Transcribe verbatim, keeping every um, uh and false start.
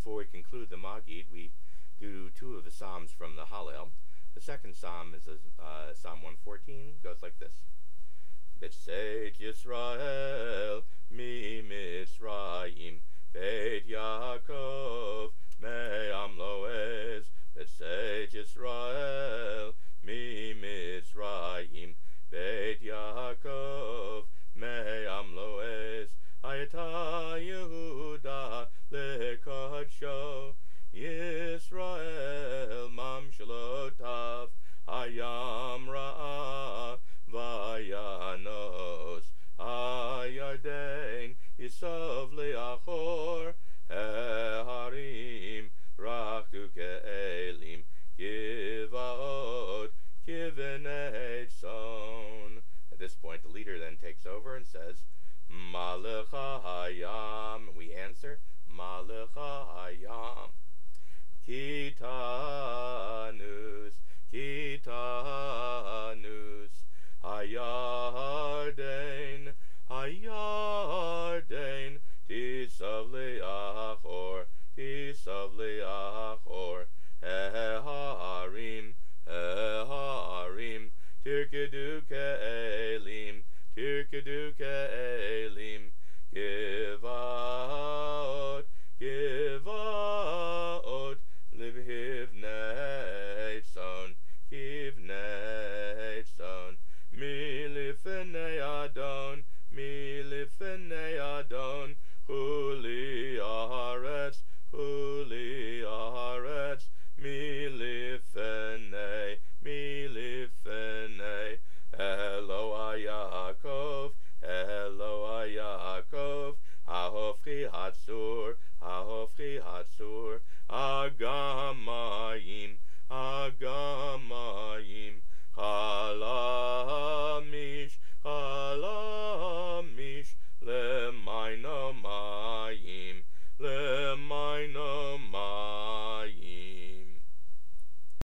before we conclude the Magid, we do two of the Psalms from the Hallel. The second Psalm is uh, Psalm one fourteen, goes like this. B'tzeit Yisrael mi Mitzrayim, Beit Yaakov me'am lo'ez. B'tzeit Yisrael mi Mitzrayim, Beit Yaakov me'am lo'ez. Hayata Yehuda lekadsho, Yisrael mamshalotav, Hayam ra'ah vayanos, Hayarden yisov le'achor, Heharim rachdu ke'elim, Givaot kivenei tzon. At this point, the leader then takes over and says, Malecha hayam. We answer, Malecha hayam. Kitanus, Kitanus, Hayarden, Hayarden, Tisav le'achor, Tisav le'achor, Heharim, Heharim, Tirkedu ke'elim, Tirkedu ke'elim, Givaot, Givaot, Libhivnei tzon, Kivnei tzon, Milifnei Adon, Milifnei Adon, Chuli Aretz, Chuli Aretz, Milifnei, Milifnei, Eloi Yaakov, Eloi Yaakov, Hahofri Hatzur, Hahofri Hatzur, Agamayim, Agamayim, Chalamish, Chalamish.